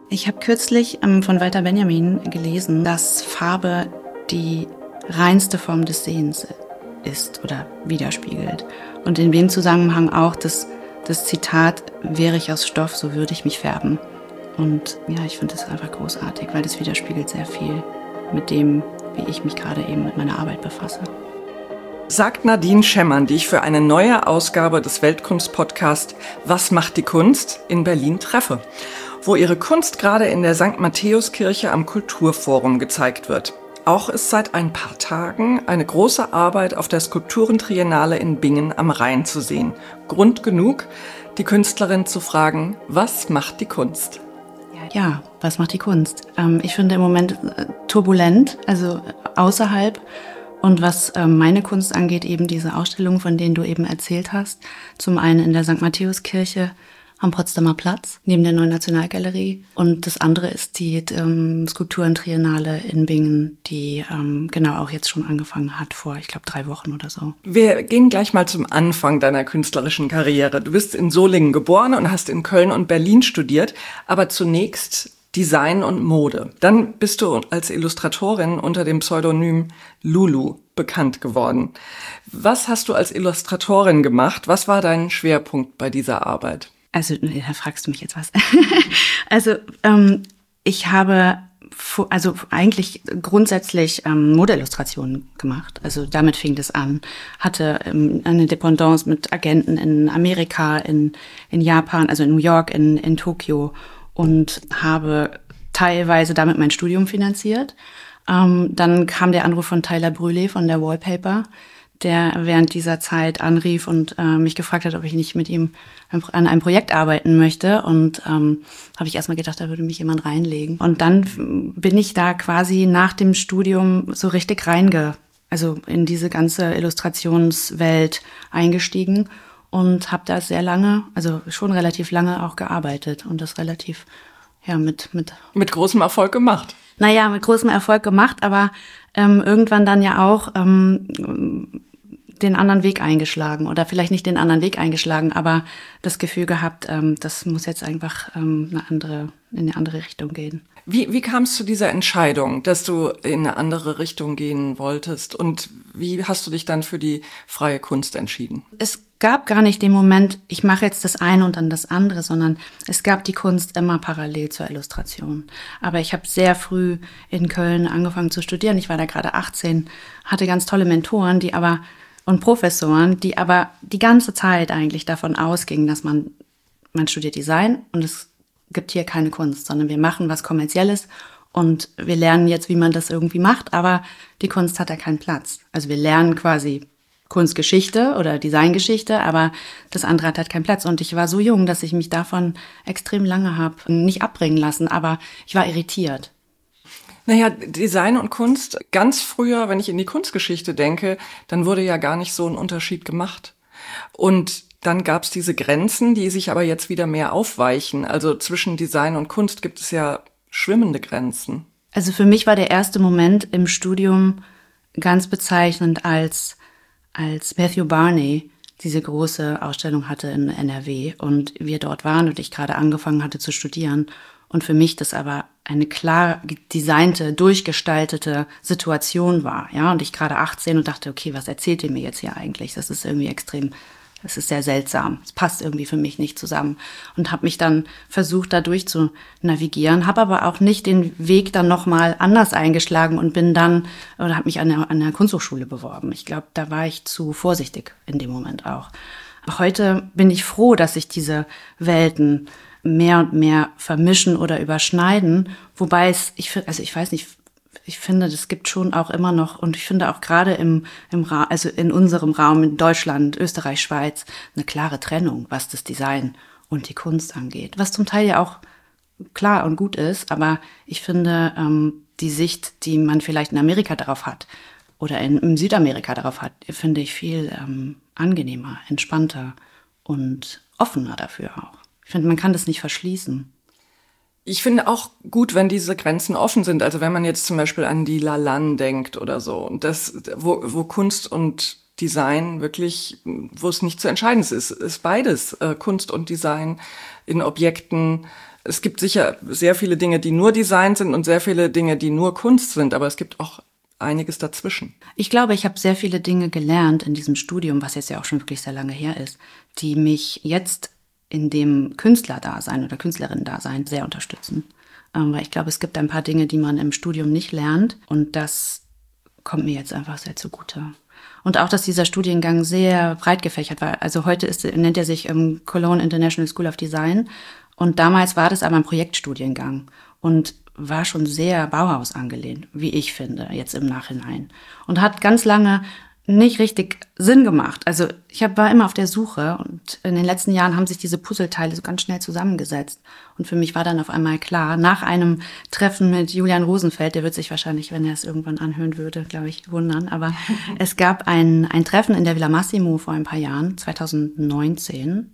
Ich habe kürzlich von Walter Benjamin gelesen, dass Farbe die reinste Form des Sehens ist oder widerspiegelt. Und in dem Zusammenhang auch das Zitat, wäre ich aus Stoff, so würde ich mich färben. Und ja, ich finde das einfach großartig, weil das widerspiegelt sehr viel mit dem, wie ich mich gerade eben mit meiner Arbeit befasse. Sagt Nadine Schemmern, die ich für eine neue Ausgabe des Weltkunst-Podcasts Was macht die Kunst in Berlin treffe, wo ihre Kunst gerade in der St. Matthäuskirche am Kulturforum gezeigt wird. Auch ist seit ein paar Tagen eine große Arbeit auf der Skulpturentriennale in Bingen am Rhein zu sehen. Grund genug, die Künstlerin zu fragen, was macht die Kunst? Ja, was macht die Kunst? Ich finde im Moment turbulent, also außerhalb. Und was meine Kunst angeht, eben diese Ausstellungen, von denen du eben erzählt hast. Zum einen in der St. Matthäuskirche am Potsdamer Platz, neben der Neuen Nationalgalerie. Und das andere ist die Skulpturentriennale in Bingen, die genau auch jetzt schon angefangen hat, vor, ich glaube, 3 Wochen oder so. Wir gehen gleich mal zum Anfang deiner künstlerischen Karriere. Du bist in Solingen geboren und hast in Köln und Berlin studiert, aber zunächst Design und Mode. Dann bist du als Illustratorin unter dem Pseudonym Lulu bekannt geworden. Was hast du als Illustratorin gemacht? Was war dein Schwerpunkt bei dieser Arbeit? Also, da fragst du mich jetzt was. Also, ich habe eigentlich grundsätzlich Modeillustrationen gemacht. Also damit fing das an. Hatte eine Dependance mit Agenten in Amerika, in Japan, also in New York, in Tokio und habe teilweise damit mein Studium finanziert. Dann kam der Anruf von Tyler Brûlé von der Wallpaper, der während dieser Zeit anrief und mich gefragt hat, ob ich nicht mit ihm an einem Projekt arbeiten möchte. Und habe ich erstmal gedacht, da würde mich jemand reinlegen. Und dann bin ich da quasi nach dem Studium so richtig also in diese ganze Illustrationswelt eingestiegen und habe da sehr lange, also schon relativ lange auch gearbeitet und das relativ, ja, mit großem Erfolg gemacht. Naja, mit großem Erfolg gemacht, aber irgendwann dann ja auch den anderen Weg eingeschlagen oder vielleicht nicht den anderen Weg eingeschlagen, aber das Gefühl gehabt, das muss jetzt einfach in eine andere Richtung gehen. Wie kam es zu dieser Entscheidung, dass du in eine andere Richtung gehen wolltest und wie hast du dich dann für die freie Kunst entschieden? Es gab gar nicht den Moment, ich mache jetzt das eine und dann das andere, sondern es gab die Kunst immer parallel zur Illustration. Aber ich habe sehr früh in Köln angefangen zu studieren. Ich war da gerade 18, hatte ganz tolle Mentoren, und Professoren, die aber die ganze Zeit eigentlich davon ausgingen, dass man studiert Design und es gibt hier keine Kunst, sondern wir machen was Kommerzielles und wir lernen jetzt, wie man das irgendwie macht, aber die Kunst hat da keinen Platz. Also wir lernen quasi Kunstgeschichte oder Designgeschichte, aber das andere hat halt keinen Platz. Und ich war so jung, dass ich mich davon extrem lange habe nicht abbringen lassen, aber ich war irritiert. Naja, Design und Kunst, ganz früher, wenn ich in die Kunstgeschichte denke, dann wurde ja gar nicht so ein Unterschied gemacht. Und dann gab es diese Grenzen, die sich aber jetzt wieder mehr aufweichen. Also zwischen Design und Kunst gibt es ja schwimmende Grenzen. Also für mich war der erste Moment im Studium ganz bezeichnend, als Matthew Barney diese große Ausstellung hatte in NRW und wir dort waren und ich gerade angefangen hatte zu studieren. Und für mich das aber eine klar designte, durchgestaltete Situation war, ja. Und ich gerade 18 und dachte, okay, was erzählt ihr mir jetzt hier eigentlich? Das ist irgendwie das ist sehr seltsam. Es passt irgendwie für mich nicht zusammen. Und habe mich dann versucht, da durch zu navigieren, habe aber auch nicht den Weg dann nochmal anders eingeschlagen und habe mich an der Kunsthochschule beworben. Ich glaube, da war ich zu vorsichtig in dem Moment auch. Heute bin ich froh, dass sich diese Welten mehr und mehr vermischen oder überschneiden, wobei ich weiß nicht, ich finde, das gibt schon auch immer noch, und ich finde auch gerade also in unserem Raum in Deutschland, Österreich, Schweiz, eine klare Trennung, was das Design und die Kunst angeht. Was zum Teil ja auch klar und gut ist, aber ich finde, die Sicht, die man vielleicht in Amerika darauf hat oder in Südamerika darauf hat, finde ich viel angenehmer, entspannter und offener dafür auch. Ich finde, man kann das nicht verschließen. Ich finde auch gut, wenn diese Grenzen offen sind. Also wenn man jetzt zum Beispiel an die Lalanne denkt oder so. Und das, wo Kunst und Design wirklich, wo es nicht zu entscheiden ist beides Kunst und Design in Objekten Es gibt sicher sehr viele Dinge, die nur Design sind und sehr viele Dinge, die nur Kunst sind, aber es gibt auch einiges dazwischen. Ich glaube, ich habe sehr viele Dinge gelernt in diesem Studium, was jetzt ja auch schon wirklich sehr lange her ist, die mich jetzt in dem Künstlerdasein oder Künstlerinnen-Dasein sehr unterstützen. Weil ich glaube, es gibt ein paar Dinge, die man im Studium nicht lernt und das kommt mir jetzt einfach sehr zugute. Und auch, dass dieser Studiengang sehr breit gefächert war. Also heute nennt er sich Cologne International School of Design und damals war das aber ein Projektstudiengang und war schon sehr Bauhaus angelehnt, wie ich finde, jetzt im Nachhinein. Und hat ganz lange nicht richtig Sinn gemacht. Also ich war immer auf der Suche und in den letzten Jahren haben sich diese Puzzleteile so ganz schnell zusammengesetzt. Und für mich war dann auf einmal klar, nach einem Treffen mit Julian Rosenfeld, der wird sich wahrscheinlich, wenn er es irgendwann anhören würde, glaube ich, wundern, aber es gab ein Treffen in der Villa Massimo vor ein paar Jahren, 2019,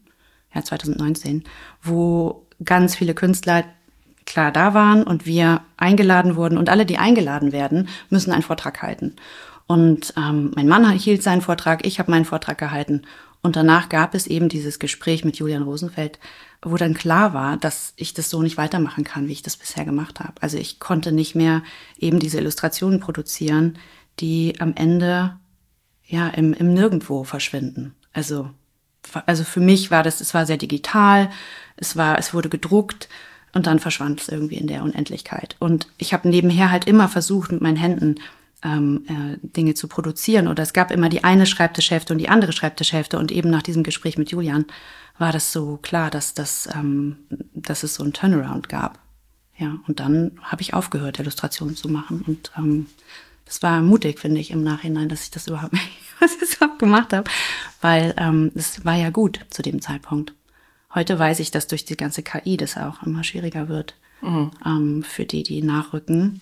wo ganz viele Künstler klar da waren und wir eingeladen wurden und alle, die eingeladen werden, müssen einen Vortrag halten. Und mein Mann hielt seinen Vortrag, ich habe meinen Vortrag gehalten. Und danach gab es eben dieses Gespräch mit Julian Rosenfeld, wo dann klar war, dass ich das so nicht weitermachen kann, wie ich das bisher gemacht habe. Also ich konnte nicht mehr eben diese Illustrationen produzieren, die am Ende ja im Nirgendwo verschwinden. Also für mich war es war sehr digital, es wurde gedruckt und dann verschwand es irgendwie in der Unendlichkeit. Und ich habe nebenher halt immer versucht, mit meinen Händen Dinge zu produzieren. Oder es gab immer die eine Schreibtischhälfte und die andere Schreibtischhälfte. Und eben nach diesem Gespräch mit Julian war das so klar, dass es so einen Turnaround gab. Ja, und dann habe ich aufgehört, Illustrationen zu machen. Und das war mutig, finde ich, im Nachhinein, dass ich das überhaupt gemacht habe. Weil es war ja gut zu dem Zeitpunkt. Heute weiß ich, dass durch die ganze KI das auch immer schwieriger wird. Für die nachrücken,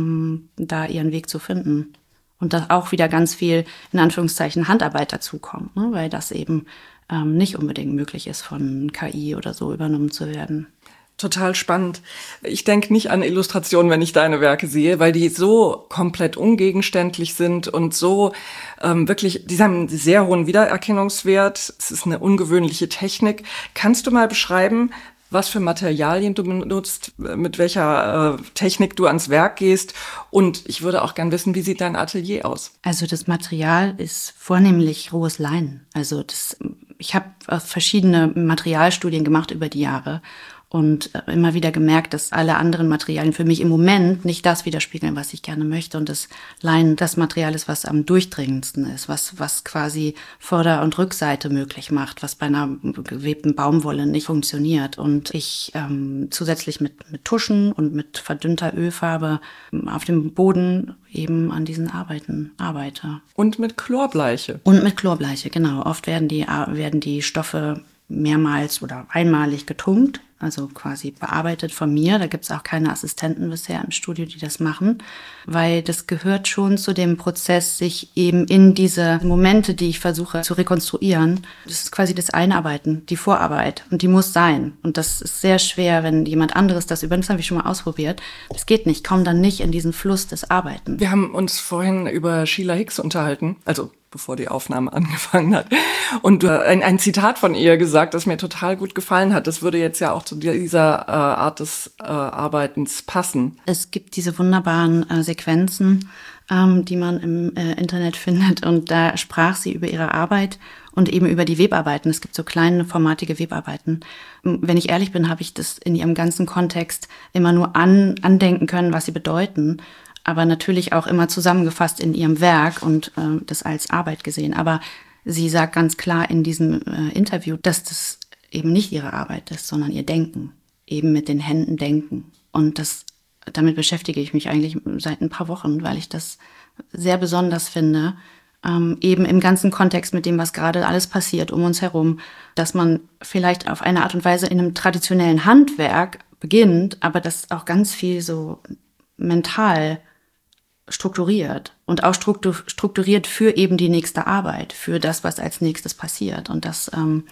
da ihren Weg zu finden. Und dass auch wieder ganz viel, in Anführungszeichen, Handarbeit dazukommt, ne? Weil das eben nicht unbedingt möglich ist, von KI oder so übernommen zu werden. Total spannend. Ich denke nicht an Illustrationen, wenn ich deine Werke sehe, weil die so komplett ungegenständlich sind und so wirklich, die haben einen sehr hohen Wiedererkennungswert. Es ist eine ungewöhnliche Technik. Kannst du mal beschreiben, was für Materialien du benutzt, mit welcher Technik du ans Werk gehst? Und ich würde auch gern wissen, wie sieht dein Atelier aus? Also das Material ist vornehmlich rohes Leinen. Also ich habe verschiedene Materialstudien gemacht über die Jahre und immer wieder gemerkt, dass alle anderen Materialien für mich im Moment nicht das widerspiegeln, was ich gerne möchte. Und das Leinen das Material ist, was am durchdringendsten ist, was quasi Vorder- und Rückseite möglich macht, was bei einer gewebten Baumwolle nicht funktioniert. Und ich zusätzlich mit Tuschen und mit verdünnter Ölfarbe auf dem Boden eben an diesen Arbeiten arbeite. Und mit Chlorbleiche. Und mit Chlorbleiche, genau. Oft werden die Stoffe mehrmals oder einmalig getunkt, also quasi bearbeitet von mir. Da gibt's auch keine Assistenten bisher im Studio, die das machen, weil das gehört schon zu dem Prozess, sich eben in diese Momente, die ich versuche zu rekonstruieren, das ist quasi das Einarbeiten, die Vorarbeit und die muss sein. Und das ist sehr schwer, wenn jemand anderes das übernimmt. Das habe ich schon mal ausprobiert. Das geht nicht, komm dann nicht in diesen Fluss des Arbeitens. Wir haben uns vorhin über Sheila Hicks unterhalten, also bevor die Aufnahme angefangen hat. Und du hast ein Zitat von ihr gesagt, das mir total gut gefallen hat. Das würde jetzt ja auch zu dieser Art des Arbeitens passen. Es gibt diese wunderbaren Sequenzen, die man im Internet findet. Und da sprach sie über ihre Arbeit und eben über die Webarbeiten. Es gibt so kleine, formatige Webarbeiten. Wenn ich ehrlich bin, habe ich das in ihrem ganzen Kontext immer nur andenken können, was sie bedeuten. Aber natürlich auch immer zusammengefasst in ihrem Werk und das als Arbeit gesehen. Aber sie sagt ganz klar in diesem Interview, dass das eben nicht ihre Arbeit ist, sondern ihr Denken. Eben mit den Händen denken. Und damit beschäftige ich mich eigentlich seit ein paar Wochen, weil ich das sehr besonders finde, eben im ganzen Kontext mit dem, was gerade alles passiert um uns herum, dass man vielleicht auf eine Art und Weise in einem traditionellen Handwerk beginnt, aber das auch ganz viel so mental strukturiert und auch strukturiert für eben die nächste Arbeit, für das, was als nächstes passiert. Und das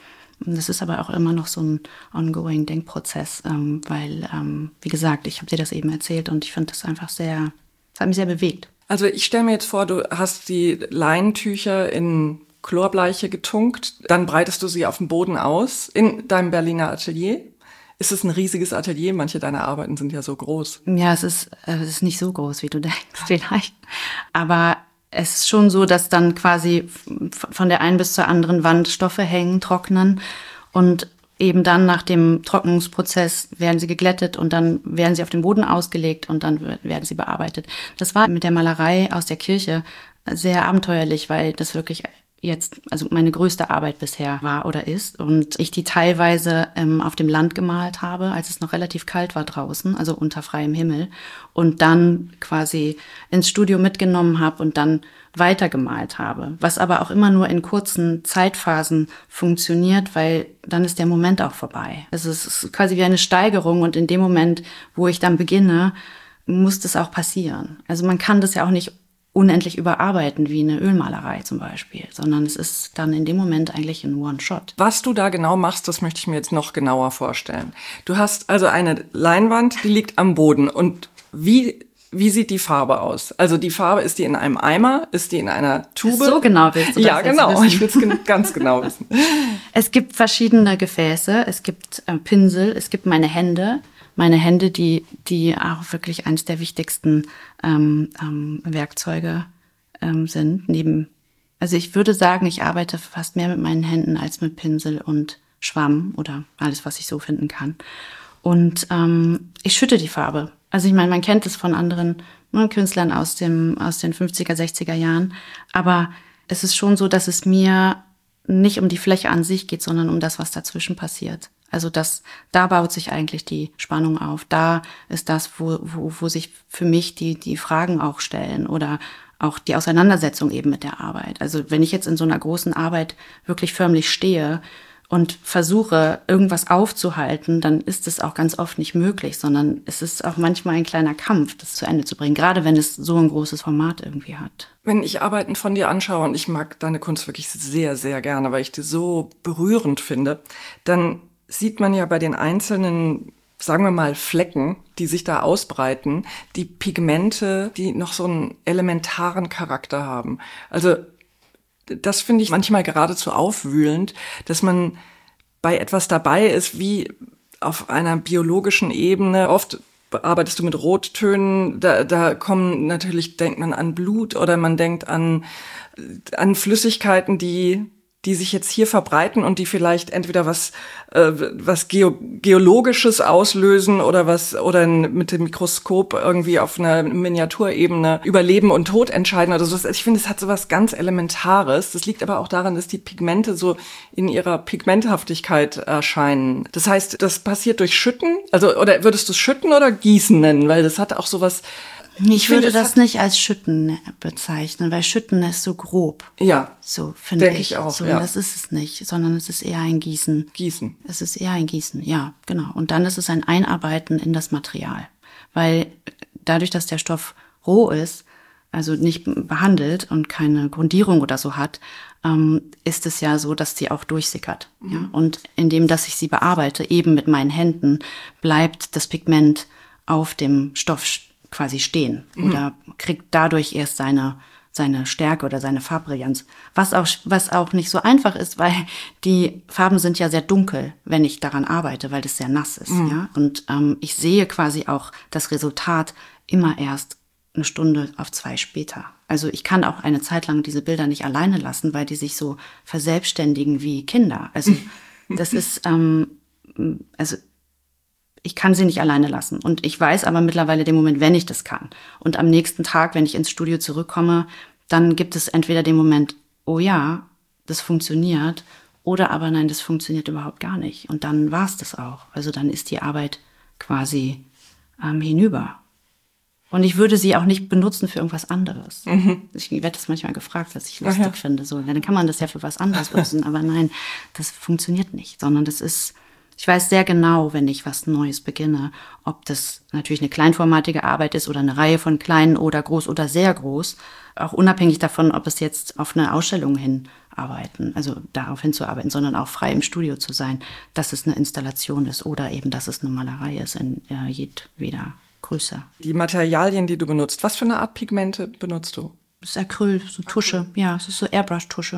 ist aber auch immer noch so ein ongoing Denkprozess, weil, wie gesagt, ich habe dir das eben erzählt und ich finde das einfach das hat mich sehr bewegt. Also ich stelle mir jetzt vor, du hast die Leinentücher in Chlorbleiche getunkt, dann breitest du sie auf dem Boden aus in deinem Berliner Atelier. Ist es ein riesiges Atelier? Manche deiner Arbeiten sind ja so groß. Ja, es ist nicht so groß, wie du denkst, vielleicht. Aber es ist schon so, dass dann quasi von der einen bis zur anderen Wand Stoffe hängen, trocknen und eben dann nach dem Trocknungsprozess werden sie geglättet und dann werden sie auf den Boden ausgelegt und dann werden sie bearbeitet. Das war mit der Malerei aus der Kirche sehr abenteuerlich, weil das wirklich jetzt, also meine größte Arbeit bisher war oder ist und ich die teilweise auf dem Land gemalt habe, als es noch relativ kalt war draußen, also unter freiem Himmel und dann quasi ins Studio mitgenommen habe und dann weitergemalt habe, was aber auch immer nur in kurzen Zeitphasen funktioniert, weil dann ist der Moment auch vorbei. Also es ist quasi wie eine Steigerung und in dem Moment, wo ich dann beginne, muss das auch passieren. Also man kann das ja auch nicht unendlich überarbeiten, wie eine Ölmalerei zum Beispiel, sondern es ist dann in dem Moment eigentlich ein One-Shot. Was du da genau machst, das möchte ich mir jetzt noch genauer vorstellen. Du hast also eine Leinwand, die liegt am Boden. Und wie sieht die Farbe aus? Also die Farbe, ist die in einem Eimer? Ist die in einer Tube? So genau willst du das ja, genau. wissen. Ich will es ganz genau wissen. Es gibt verschiedene Gefäße, es gibt Pinsel, es gibt meine Hände, die auch wirklich eines der wichtigsten Werkzeuge sind. Also ich würde sagen, ich arbeite fast mehr mit meinen Händen als mit Pinsel und Schwamm oder alles, was ich so finden kann. Und ich schütte die Farbe. Also ich meine, man kennt es von anderen Künstlern aus den 50er, 60er Jahren. Aber es ist schon so, dass es mir nicht um die Fläche an sich geht, sondern um das, was dazwischen passiert. Also da baut sich eigentlich die Spannung auf. Da ist das, wo sich für mich die Fragen auch stellen oder auch die Auseinandersetzung eben mit der Arbeit. Also wenn ich jetzt in so einer großen Arbeit wirklich förmlich stehe und versuche, irgendwas aufzuhalten, dann ist es auch ganz oft nicht möglich, sondern es ist auch manchmal ein kleiner Kampf, das zu Ende zu bringen, gerade wenn es so ein großes Format irgendwie hat. Wenn ich Arbeiten von dir anschaue, und ich mag deine Kunst wirklich sehr, sehr gerne, weil ich die so berührend finde, dann sieht man ja bei den einzelnen, sagen wir mal, Flecken, die sich da ausbreiten, die Pigmente, die noch so einen elementaren Charakter haben. Also das finde ich manchmal geradezu aufwühlend, dass man bei etwas dabei ist, wie auf einer biologischen Ebene. Oft arbeitest du mit Rottönen, da kommen natürlich, denkt man an Blut oder man denkt an Flüssigkeiten, die sich jetzt hier verbreiten und die vielleicht entweder was Geologisches auslösen oder mit dem Mikroskop irgendwie auf einer Miniaturebene über Leben und Tod entscheiden oder so. Ich finde, es hat so was ganz Elementares. Das liegt aber auch daran, dass die Pigmente so in ihrer Pigmenthaftigkeit erscheinen. Das heißt, das passiert durch Schütten? Also, oder würdest du es Schütten oder Gießen nennen? Weil das hat auch so was. Ich würde das nicht als Schütten bezeichnen, weil Schütten ist so grob. Ja, so finde denke ich auch. So, ja. Das ist es nicht, sondern es ist eher ein Gießen. Gießen. Es ist eher ein Gießen, ja, genau. Und dann ist es ein Einarbeiten in das Material. Weil dadurch, dass der Stoff roh ist, also nicht behandelt und keine Grundierung oder so hat, ist es ja so, dass sie auch durchsickert. Mhm. Ja? Und indem, dass ich sie bearbeite, eben mit meinen Händen, bleibt das Pigment auf dem Stoff quasi stehen oder kriegt dadurch erst seine Stärke oder seine Farbbrillanz. Was auch nicht so einfach ist, weil die Farben sind ja sehr dunkel, wenn ich daran arbeite, weil das sehr nass ist. Ja? Und ich sehe quasi auch das Resultat immer erst eine Stunde auf 2 später. Also ich kann auch eine Zeit lang diese Bilder nicht alleine lassen, weil die sich so verselbstständigen wie Kinder. Also das ist, ich kann sie nicht alleine lassen. Und ich weiß aber mittlerweile den Moment, wenn ich das kann. Und am nächsten Tag, wenn ich ins Studio zurückkomme, dann gibt es entweder den Moment, oh ja, das funktioniert, oder aber nein, das funktioniert überhaupt gar nicht. Und dann war es das auch. Also dann ist die Arbeit quasi hinüber. Und ich würde sie auch nicht benutzen für irgendwas anderes. Mhm. Ich werde das manchmal gefragt, was ich lustig finde. So, dann kann man das ja für was anderes benutzen. Aber nein, das funktioniert nicht, sondern das ist. Ich weiß sehr genau, wenn ich was Neues beginne, ob das natürlich eine kleinformatige Arbeit ist oder eine Reihe von kleinen oder groß oder sehr groß, auch unabhängig davon, ob es jetzt auf eine Ausstellung hinarbeiten, also darauf hinzuarbeiten, sondern auch frei im Studio zu sein, dass es eine Installation ist oder eben, dass es eine Malerei ist in jedweder Größe. Die Materialien, die du benutzt, was für eine Art Pigmente benutzt du? Das ist Acryl, so Tusche, ja, es ist so Airbrush-Tusche.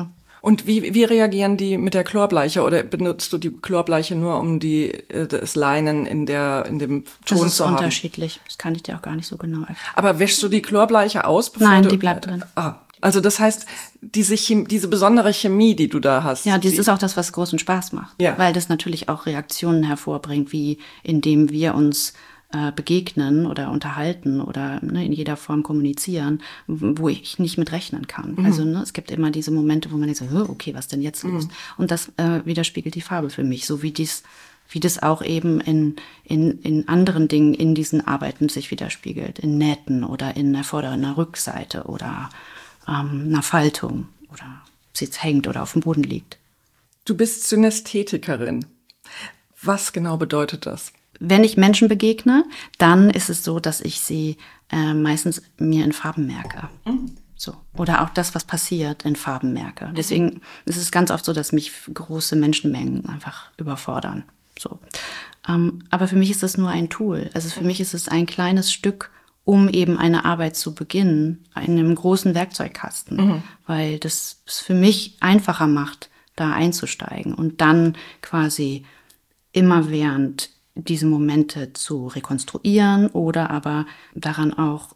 Und wie reagieren die mit der Chlorbleiche? Oder benutzt du die Chlorbleiche nur, um das Leinen in dem Ton Das ist zu haben? unterschiedlich. Das kann ich dir auch gar nicht so genau erklären. Aber wäschst du die Chlorbleiche aus? Nein, die bleibt drin. Also das heißt, diese besondere Chemie, die du da hast. Ja, das ist auch das, was großen Spaß macht. Ja. Weil das natürlich auch Reaktionen hervorbringt, wie indem wir uns begegnen oder unterhalten oder in jeder Form kommunizieren, wo ich nicht mit rechnen kann. Also es gibt immer diese Momente, wo man denkt so, okay, was denn jetzt los? Und das widerspiegelt die Farbe für mich, so wie das auch eben in anderen Dingen in diesen Arbeiten sich widerspiegelt, in Nähten oder in der Vorder- und der Rückseite oder einer Faltung oder ob sie jetzt hängt oder auf dem Boden liegt. Du bist Synästhetikerin. Was genau bedeutet das? Wenn ich Menschen begegne, dann ist es so, dass ich sie meistens mir in Farben merke. So. Oder auch das, was passiert, in Farben merke. Deswegen ist es ganz oft so, dass mich große Menschenmengen einfach überfordern. So. Aber für mich ist das nur ein Tool. Also für mich ist es ein kleines Stück, um eben eine Arbeit zu beginnen, in einem großen Werkzeugkasten. Weil das es für mich einfacher macht, da einzusteigen und dann quasi immerwährend diese Momente zu rekonstruieren oder aber daran auch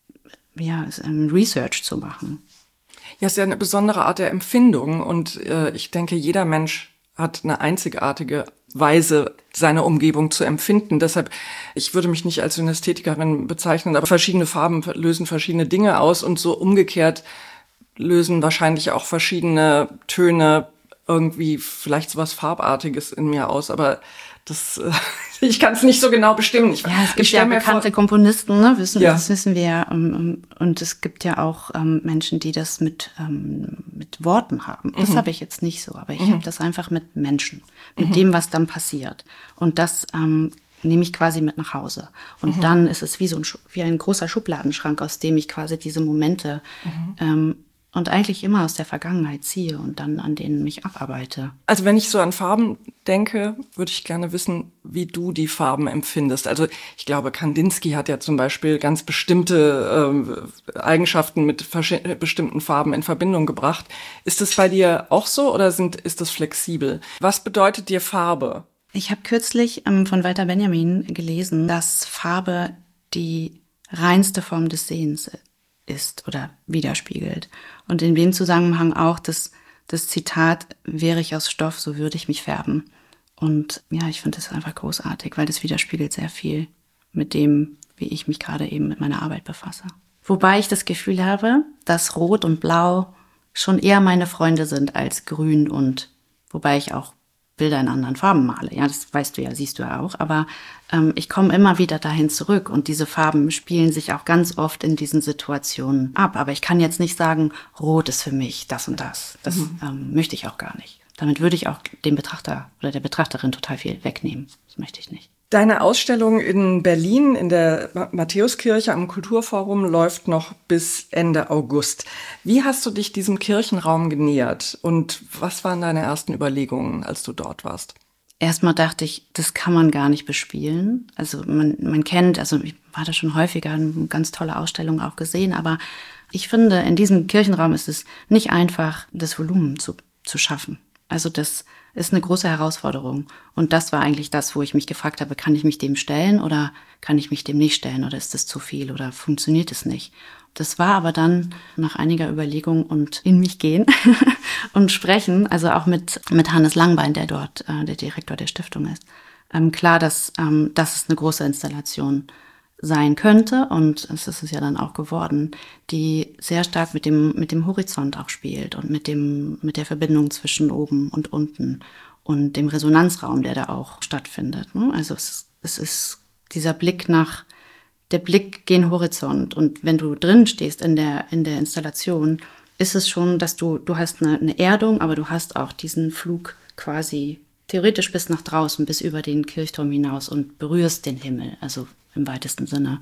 Research zu machen. Ja, es ist ja eine besondere Art der Empfindung und ich denke, jeder Mensch hat eine einzigartige Weise, seine Umgebung zu empfinden. Deshalb, ich würde mich nicht als Synästhetikerin bezeichnen, aber verschiedene Farben lösen verschiedene Dinge aus und so umgekehrt lösen wahrscheinlich auch verschiedene Töne irgendwie vielleicht sowas Farbartiges in mir aus, aber das, ich kann es nicht so genau bestimmen. Es gibt ja bekannte Komponisten, das wissen wir ja. Und es gibt ja auch Menschen, die das mit Worten haben. Das habe ich jetzt nicht so, aber ich habe das einfach mit Menschen, mit dem, was dann passiert. Und das nehme ich quasi mit nach Hause. Und dann ist es wie ein großer Schubladenschrank, aus dem ich quasi diese Momente und eigentlich immer aus der Vergangenheit ziehe und dann an denen mich abarbeite. Also wenn ich so an Farben denke, würde ich gerne wissen, wie du die Farben empfindest. Also ich glaube, Kandinsky hat ja zum Beispiel ganz bestimmte Eigenschaften mit bestimmten Farben in Verbindung gebracht. Ist das bei dir auch so oder ist das flexibel? Was bedeutet dir Farbe? Ich habe kürzlich von Walter Benjamin gelesen, dass Farbe die reinste Form des Sehens ist oder widerspiegelt. Und in dem Zusammenhang auch das Zitat, wäre ich aus Stoff, so würde ich mich färben. Und ja, ich finde das einfach großartig, weil das widerspiegelt sehr viel mit dem, wie ich mich gerade eben mit meiner Arbeit befasse. Wobei ich das Gefühl habe, dass Rot und Blau schon eher meine Freunde sind als Grün und, wobei ich auch Bilder in anderen Farben male. Ja, das weißt du ja, siehst du ja auch. Aber ich komme immer wieder dahin zurück und diese Farben spielen sich auch ganz oft in diesen Situationen ab. Aber ich kann jetzt nicht sagen, Rot ist für mich das und das. Das möchte ich auch gar nicht. Damit würde ich auch dem Betrachter oder der Betrachterin total viel wegnehmen. Das möchte ich nicht. Deine Ausstellung in Berlin in der Matthäuskirche am Kulturforum läuft noch bis Ende August. Wie hast du dich diesem Kirchenraum genähert und was waren deine ersten Überlegungen, als du dort warst? Erstmal dachte ich, das kann man gar nicht bespielen. Also man kennt, also ich war da schon häufiger, eine ganz tolle Ausstellung auch gesehen, aber ich finde, in diesem Kirchenraum ist es nicht einfach, das Volumen zu schaffen. Also das ist eine große Herausforderung. Und das war eigentlich das, wo ich mich gefragt habe, kann ich mich dem stellen oder kann ich mich dem nicht stellen oder ist das zu viel oder funktioniert es nicht? Das war aber dann nach einiger Überlegung und in mich gehen und sprechen, also auch mit Hannes Langbein, der dort der Direktor der Stiftung ist, klar, dass es eine große Installation sein könnte, und es ist es ja dann auch geworden, die sehr stark mit dem Horizont auch spielt und mit der Verbindung zwischen oben und unten und dem Resonanzraum, der da auch stattfindet. Also es ist dieser Blick der Blick gen Horizont, und wenn du drin stehst in der Installation, ist es schon, dass du hast eine Erdung, aber du hast auch diesen Flug quasi theoretisch bis nach draußen, bis über den Kirchturm hinaus und berührst den Himmel, also im weitesten Sinne.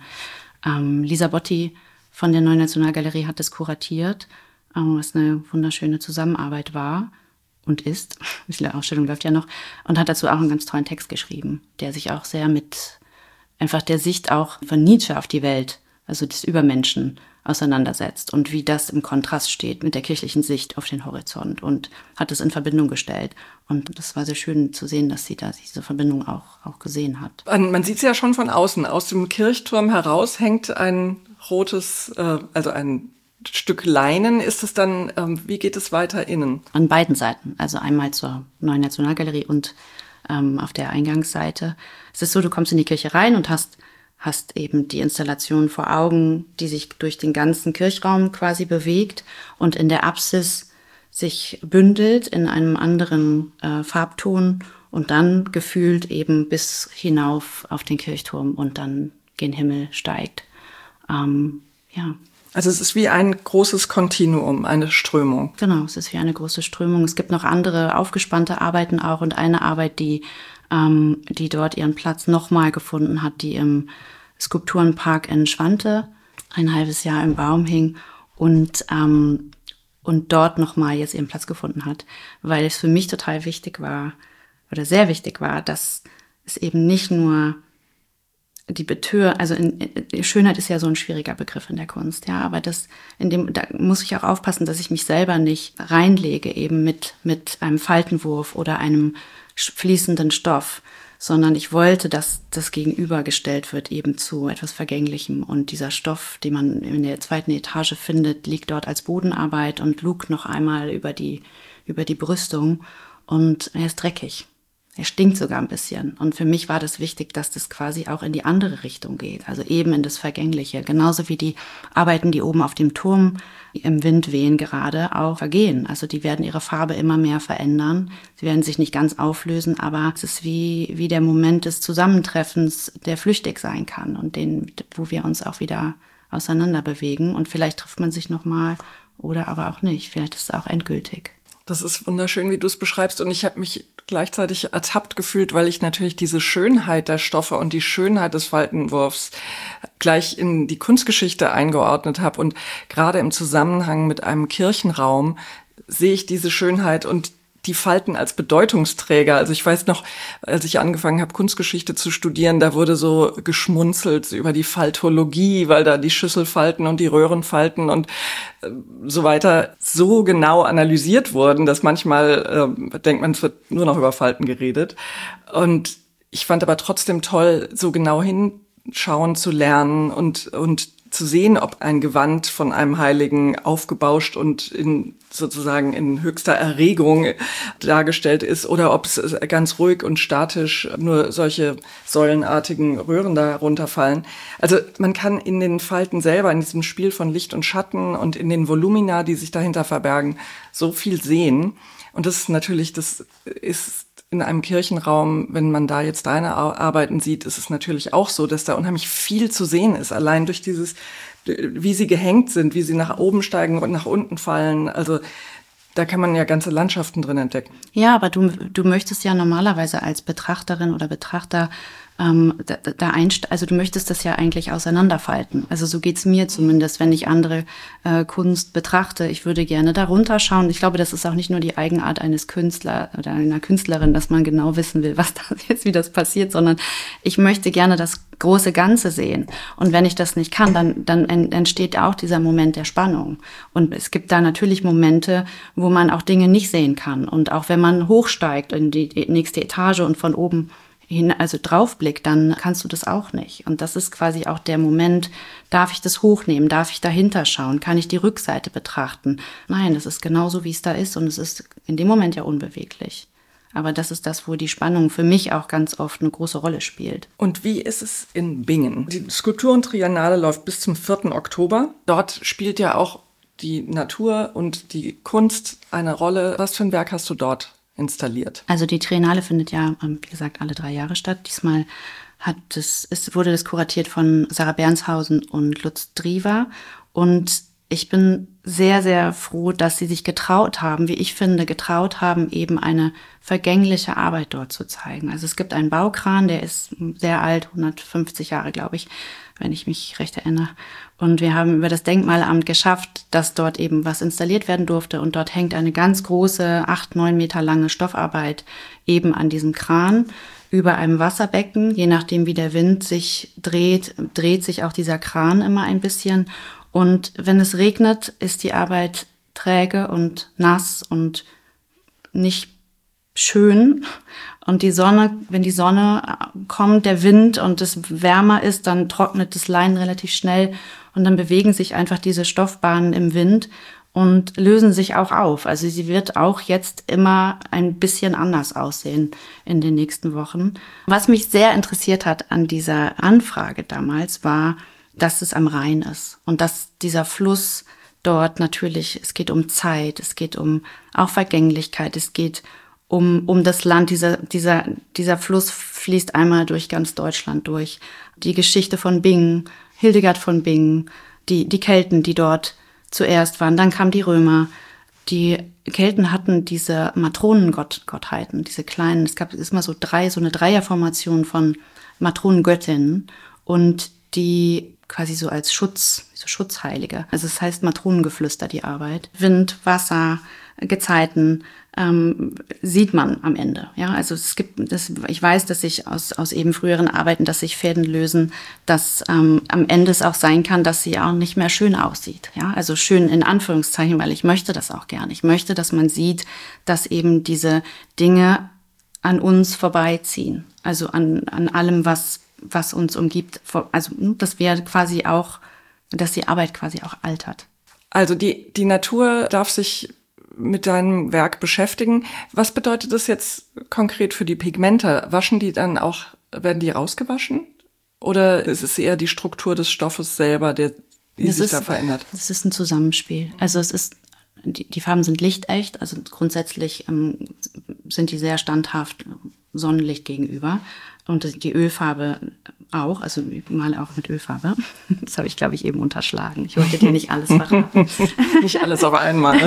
Lisa Botti von der Neuen Nationalgalerie hat das kuratiert, was eine wunderschöne Zusammenarbeit war und ist. Die Ausstellung läuft ja noch. Und hat dazu auch einen ganz tollen Text geschrieben, der sich auch sehr mit einfach der Sicht auch von Nietzsche auf die Welt, also des Übermenschen, auseinandersetzt und wie das im Kontrast steht mit der kirchlichen Sicht auf den Horizont und hat es in Verbindung gestellt. Und das war sehr schön zu sehen, dass sie da diese Verbindung auch gesehen hat. Man sieht es ja schon von außen. Aus dem Kirchturm heraus hängt ein rotes, also ein Stück Leinen. Ist es dann, wie geht es weiter innen? An beiden Seiten, also einmal zur Neuen Nationalgalerie und auf der Eingangsseite. Es ist so, du kommst in die Kirche rein und hast eben die Installation vor Augen, die sich durch den ganzen Kirchraum quasi bewegt und in der Apsis sich bündelt in einem anderen Farbton und dann gefühlt eben bis hinauf auf den Kirchturm und dann gen Himmel steigt. Ja. Also es ist wie ein großes Kontinuum, eine Strömung. Genau, es ist wie eine große Strömung. Es gibt noch andere aufgespannte Arbeiten auch und eine Arbeit, die dort ihren Platz nochmal gefunden hat, die im Skulpturenpark in Schwante ein halbes Jahr im Baum hing und dort nochmal jetzt ihren Platz gefunden hat, weil es für mich total wichtig war oder sehr wichtig war, dass es eben nicht nur Schönheit ist ja so ein schwieriger Begriff in der Kunst, ja, aber da muss ich auch aufpassen, dass ich mich selber nicht reinlege eben mit einem Faltenwurf oder einem fließenden Stoff, sondern ich wollte, dass das gegenübergestellt wird eben zu etwas Vergänglichem und dieser Stoff, den man in der zweiten Etage findet, liegt dort als Bodenarbeit und lugt noch einmal über die Brüstung und er ist dreckig. Er stinkt sogar ein bisschen. Und für mich war das wichtig, dass das quasi auch in die andere Richtung geht. Also eben in das Vergängliche. Genauso wie die Arbeiten, die oben auf dem Turm im Wind wehen gerade, auch vergehen. Also die werden ihre Farbe immer mehr verändern. Sie werden sich nicht ganz auflösen, aber es ist wie der Moment des Zusammentreffens, der flüchtig sein kann und wo wir uns auch wieder auseinander bewegen. Und vielleicht trifft man sich nochmal oder aber auch nicht. Vielleicht ist es auch endgültig. Das ist wunderschön, wie du es beschreibst. Und ich habe mich gleichzeitig ertappt gefühlt, weil ich natürlich diese Schönheit der Stoffe und die Schönheit des Faltenwurfs gleich in die Kunstgeschichte eingeordnet habe. Und gerade im Zusammenhang mit einem Kirchenraum sehe ich diese Schönheit und die Falten als Bedeutungsträger. Also ich weiß noch, als ich angefangen habe, Kunstgeschichte zu studieren, da wurde so geschmunzelt über die Faltologie, weil da die Schüsselfalten und die Röhrenfalten und so weiter so genau analysiert wurden, dass manchmal denkt man, es wird nur noch über Falten geredet. Und ich fand aber trotzdem toll, so genau hinschauen zu lernen und zu sehen, ob ein Gewand von einem Heiligen aufgebauscht und sozusagen in höchster Erregung dargestellt ist oder ob es ganz ruhig und statisch nur solche säulenartigen Röhren da runterfallen. Also man kann in den Falten selber, in diesem Spiel von Licht und Schatten und in den Volumina, die sich dahinter verbergen, so viel sehen. Und das ist in einem Kirchenraum, wenn man da jetzt deine Arbeiten sieht, ist es natürlich auch so, dass da unheimlich viel zu sehen ist. Allein durch wie sie gehängt sind, wie sie nach oben steigen und nach unten fallen. Also da kann man ja ganze Landschaften drin entdecken. Ja, aber du möchtest ja normalerweise als Betrachterin oder Betrachter also du möchtest das ja eigentlich auseinanderfalten. Also so geht's mir zumindest, wenn ich andere Kunst betrachte. Ich würde gerne darunter schauen. Ich glaube, das ist auch nicht nur die Eigenart eines Künstlers oder einer Künstlerin, dass man genau wissen will, wie das passiert, sondern ich möchte gerne das große Ganze sehen. Und wenn ich das nicht kann, dann entsteht auch dieser Moment der Spannung. Und es gibt da natürlich Momente, wo man auch Dinge nicht sehen kann. Und auch wenn man hochsteigt in die nächste Etage und von oben also draufblickt, dann kannst du das auch nicht. Und das ist quasi auch der Moment, darf ich das hochnehmen, darf ich dahinter schauen, kann ich die Rückseite betrachten? Nein, das ist genauso, wie es da ist und es ist in dem Moment ja unbeweglich. Aber das ist das, wo die Spannung für mich auch ganz oft eine große Rolle spielt. Und wie ist es in Bingen? Die Skulpturentriennale läuft bis zum 4. Oktober. Dort spielt ja auch die Natur und die Kunst eine Rolle. Was für ein Werk hast du dort installiert? Also die Triennale findet ja, wie gesagt, alle 3 Jahre statt. Diesmal wurde das kuratiert von Sarah Bernshausen und Lutz Driva. Und ich bin sehr, sehr froh, dass sie sich getraut haben, eben eine vergängliche Arbeit dort zu zeigen. Also es gibt einen Baukran, der ist sehr alt, 150 Jahre, glaube ich, wenn ich mich recht erinnere. Und wir haben über das Denkmalamt geschafft, dass dort eben was installiert werden durfte. Und dort hängt eine ganz große, 8-9 Meter lange Stoffarbeit eben an diesem Kran über einem Wasserbecken. Je nachdem, wie der Wind sich dreht sich auch dieser Kran immer ein bisschen. Und wenn es regnet, ist die Arbeit träge und nass und nicht schön. Und die Sonne, wenn die Sonne kommt, der Wind und es wärmer ist, dann trocknet das Leinen relativ schnell und dann bewegen sich einfach diese Stoffbahnen im Wind und lösen sich auch auf. Also sie wird auch jetzt immer ein bisschen anders aussehen in den nächsten Wochen. Was mich sehr interessiert hat an dieser Anfrage damals war, dass es am Rhein ist und dass dieser Fluss dort natürlich, es geht um Zeit, es geht um auch Vergänglichkeit, es geht um das Land. Dieser Fluss fließt einmal durch ganz Deutschland durch. Die Geschichte von Bingen, Hildegard von Bingen, die Kelten, die dort zuerst waren, dann kamen die Römer. Die Kelten hatten diese Matronengottheiten, diese kleinen, es gab immer so eine Dreierformation von Matronengöttinnen und die quasi so als Schutzheilige. Also es heißt Matronengeflüster, die Arbeit. Wind, Wasser, Gezeiten sieht man am Ende. Ja, also es gibt das. Ich weiß, dass sich aus eben früheren Arbeiten, dass sich Fäden lösen, dass am Ende es auch sein kann, dass sie auch nicht mehr schön aussieht. Ja, also schön in Anführungszeichen, weil ich möchte das auch gerne. Ich möchte, dass man sieht, dass eben diese Dinge an uns vorbeiziehen. Also an allem, was uns umgibt. Also dass wir quasi auch, dass die Arbeit quasi auch altert. Also die Natur darf sich mit deinem Werk beschäftigen. Was bedeutet das jetzt konkret für die Pigmente? Waschen die dann auch, werden die rausgewaschen? Oder ist es eher die Struktur des Stoffes selber, die sich da verändert? Das ist ein Zusammenspiel. Also es ist, die Farben sind lichtecht, also grundsätzlich sind die sehr standhaft Sonnenlicht gegenüber. Und die Ölfarbe auch, also ich male auch mit Ölfarbe. Das habe ich, glaube ich, eben unterschlagen. Ich wollte dir nicht alles verraten. Nicht alles auf einmal.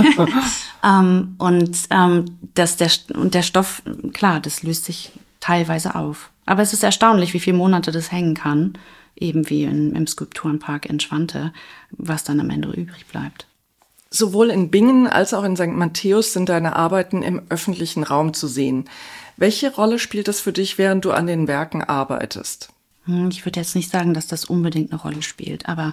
Der Stoff, klar, das löst sich teilweise auf. Aber es ist erstaunlich, wie viele Monate das hängen kann, eben wie im Skulpturenpark in Schwante, was dann am Ende übrig bleibt. Sowohl in Bingen als auch in St. Matthäus sind deine Arbeiten im öffentlichen Raum zu sehen. Welche Rolle spielt das für dich, während du an den Werken arbeitest? Ich würde jetzt nicht sagen, dass das unbedingt eine Rolle spielt, aber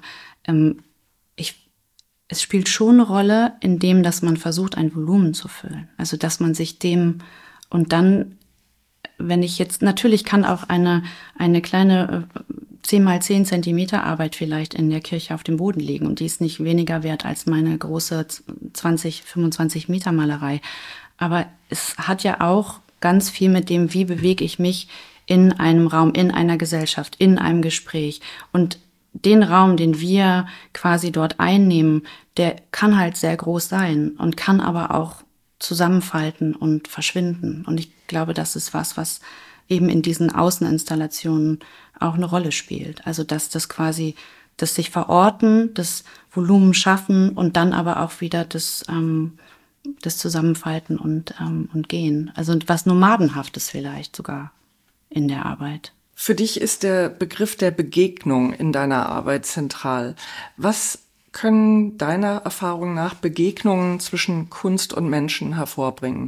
es spielt schon eine Rolle, indem, dass man versucht, ein Volumen zu füllen. Also, dass man sich dem und dann, wenn ich jetzt, natürlich kann auch eine kleine 10 mal 10 Zentimeter Arbeit vielleicht in der Kirche auf dem Boden liegen und die ist nicht weniger wert als meine große 20, 25 Meter Malerei. Aber es hat ja auch ganz viel mit dem, wie bewege ich mich in einem Raum, in einer Gesellschaft, in einem Gespräch. Und den Raum, den wir quasi dort einnehmen, der kann halt sehr groß sein und kann aber auch zusammenfalten und verschwinden. Und ich glaube, das ist was eben in diesen Außeninstallationen auch eine Rolle spielt. Also dass das quasi, das sich verorten, das Volumen schaffen und dann aber auch wieder das Zusammenfalten und Gehen. Also was Nomadenhaftes vielleicht sogar in der Arbeit. Für dich ist der Begriff der Begegnung in deiner Arbeit zentral. Was können deiner Erfahrung nach Begegnungen zwischen Kunst und Menschen hervorbringen?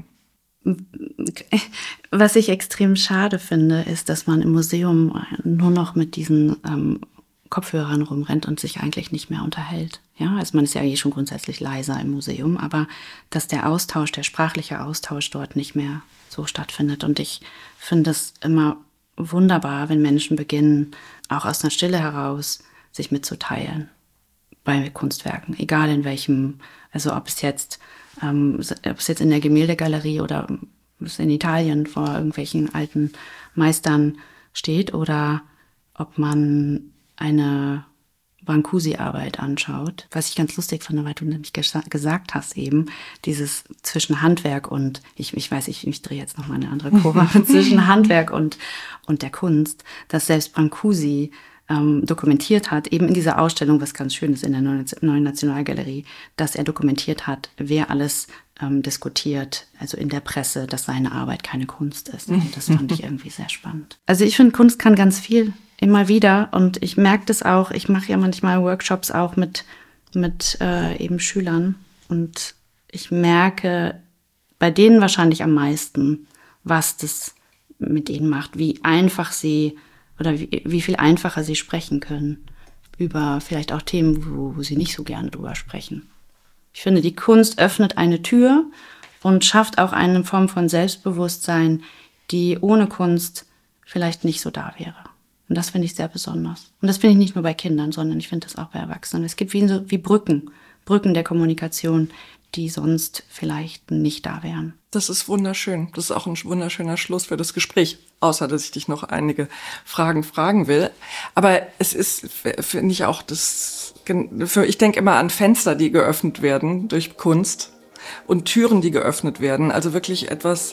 Was ich extrem schade finde, ist, dass man im Museum nur noch mit diesen Kopfhörern rumrennt und sich eigentlich nicht mehr unterhält. Ja, also man ist ja eh schon grundsätzlich leiser im Museum, aber dass der sprachliche Austausch dort nicht mehr so stattfindet. Und ich finde es immer wunderbar, wenn Menschen beginnen, auch aus einer Stille heraus sich mitzuteilen bei Kunstwerken, egal in welchem, also ob es jetzt in der Gemäldegalerie oder es in Italien vor irgendwelchen alten Meistern steht oder ob man eine Brancusi-Arbeit anschaut, was ich ganz lustig finde, weil du nämlich gesagt hast eben, dieses zwischen Handwerk und, ich drehe jetzt noch mal eine andere Kurve, zwischen Handwerk und der Kunst, dass selbst Brancusi dokumentiert hat, eben in dieser Ausstellung, was ganz schön ist in der Neuen Nationalgalerie, dass er dokumentiert hat, wer alles diskutiert, also in der Presse, dass seine Arbeit keine Kunst ist. Und das fand ich irgendwie sehr spannend. Also ich finde, Kunst kann ganz viel, immer wieder. Und ich merke das auch, ich mache ja manchmal Workshops auch mit eben Schülern. Und ich merke bei denen wahrscheinlich am meisten, was das mit ihnen macht, wie einfach sie oder wie viel einfacher sie sprechen können. über vielleicht auch Themen, wo sie nicht so gerne drüber sprechen. Ich finde, die Kunst öffnet eine Tür und schafft auch eine Form von Selbstbewusstsein, die ohne Kunst vielleicht nicht so da wäre. Und das finde ich sehr besonders. Und das finde ich nicht nur bei Kindern, sondern ich finde das auch bei Erwachsenen. Es gibt wie Brücken der Kommunikation, die sonst vielleicht nicht da wären. Das ist wunderschön. Das ist auch ein wunderschöner Schluss für das Gespräch. Außer, dass ich dich noch einige Fragen fragen will. Aber es ist, finde ich auch, ich denke immer an Fenster, die geöffnet werden durch Kunst und Türen, die geöffnet werden. Also wirklich etwas,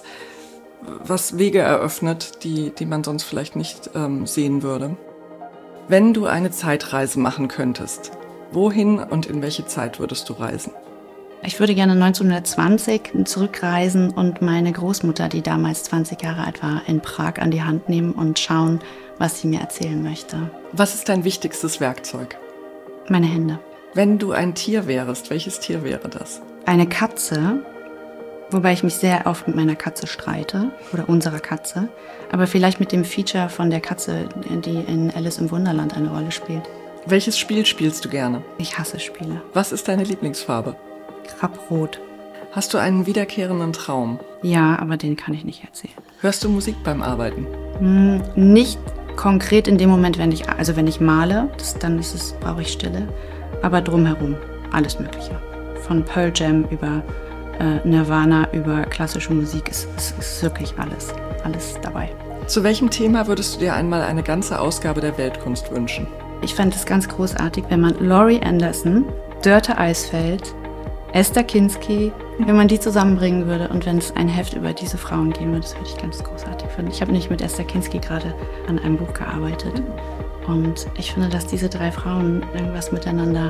was Wege eröffnet, die man sonst vielleicht nicht sehen würde. Wenn du eine Zeitreise machen könntest, wohin und in welche Zeit würdest du reisen? Ich würde gerne 1920 zurückreisen und meine Großmutter, die damals 20 Jahre alt war, in Prag an die Hand nehmen und schauen, was sie mir erzählen möchte. Was ist dein wichtigstes Werkzeug? Meine Hände. Wenn du ein Tier wärst, welches Tier wäre das? Eine Katze, wobei ich mich sehr oft mit meiner Katze streite oder unserer Katze, aber vielleicht mit dem Feature von der Katze, die in Alice im Wunderland eine Rolle spielt. Welches Spiel spielst du gerne? Ich hasse Spiele. Was ist deine Lieblingsfarbe? Grapprot. Hast du einen wiederkehrenden Traum? Ja, aber den kann ich nicht erzählen. Hörst du Musik beim Arbeiten? Nicht konkret in dem Moment, wenn ich male, brauche ich Stille, aber drumherum alles Mögliche. Von Pearl Jam über Nirvana, über klassische Musik, ist wirklich alles dabei. Zu welchem Thema würdest du dir einmal eine ganze Ausgabe der Weltkunst wünschen? Ich fände es ganz großartig, wenn man Laurie Anderson, Dörte Eisfeld, Esther Kinski, wenn man die zusammenbringen würde und wenn es ein Heft über diese Frauen geben würde, das würde ich ganz großartig finden. Ich habe nicht mit Esther Kinski gerade an einem Buch gearbeitet und ich finde, dass diese 3 Frauen irgendwas miteinander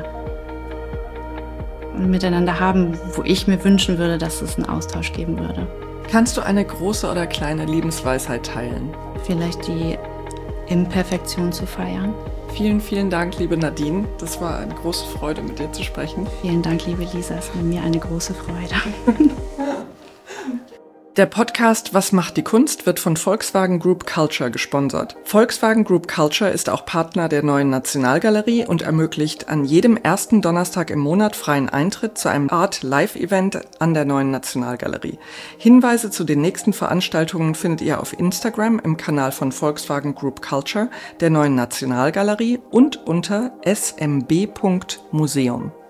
haben, wo ich mir wünschen würde, dass es einen Austausch geben würde. Kannst du eine große oder kleine Lebensweisheit teilen? Vielleicht die Imperfektion zu feiern. Vielen, vielen Dank, liebe Nadine. Das war eine große Freude, mit dir zu sprechen. Vielen Dank, liebe Lisa. Es war mir eine große Freude. Der Podcast Was macht die Kunst wird von Volkswagen Group Culture gesponsert. Volkswagen Group Culture ist auch Partner der Neuen Nationalgalerie und ermöglicht an jedem ersten Donnerstag im Monat freien Eintritt zu einem Art-Live-Event an der Neuen Nationalgalerie. Hinweise zu den nächsten Veranstaltungen findet ihr auf Instagram im Kanal von Volkswagen Group Culture, der Neuen Nationalgalerie und unter smb.museum.